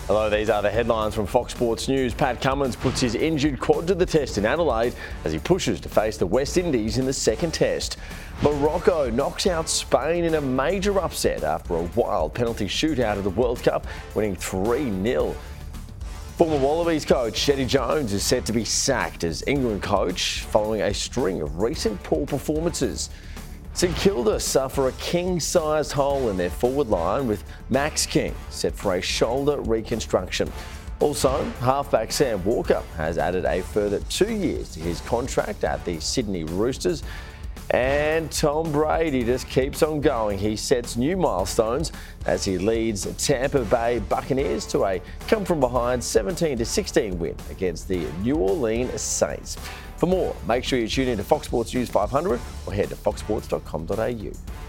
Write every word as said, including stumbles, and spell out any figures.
Hello, these are the headlines from Fox Sports News. Pat Cummins puts his injured quad to the test in Adelaide as he pushes to face the West Indies in the second test. Morocco knocks out Spain in a major upset after a wild penalty shootout of the World Cup, winning three nil. Former Wallabies coach Shetty Jones is set to be sacked as England coach following a string of recent poor performances. St Kilda suffer a king-sized hole in their forward line with Max King set for a shoulder reconstruction. Also, halfback Sam Walker has added a further two years to his contract at the Sydney Roosters. And Tom Brady just keeps on going. He sets new milestones as he leads Tampa Bay Buccaneers to a come-from-behind seventeen to sixteen win against the New Orleans Saints. For more, make sure you tune in to Fox Sports News five hundred or head to fox sports dot com dot a u.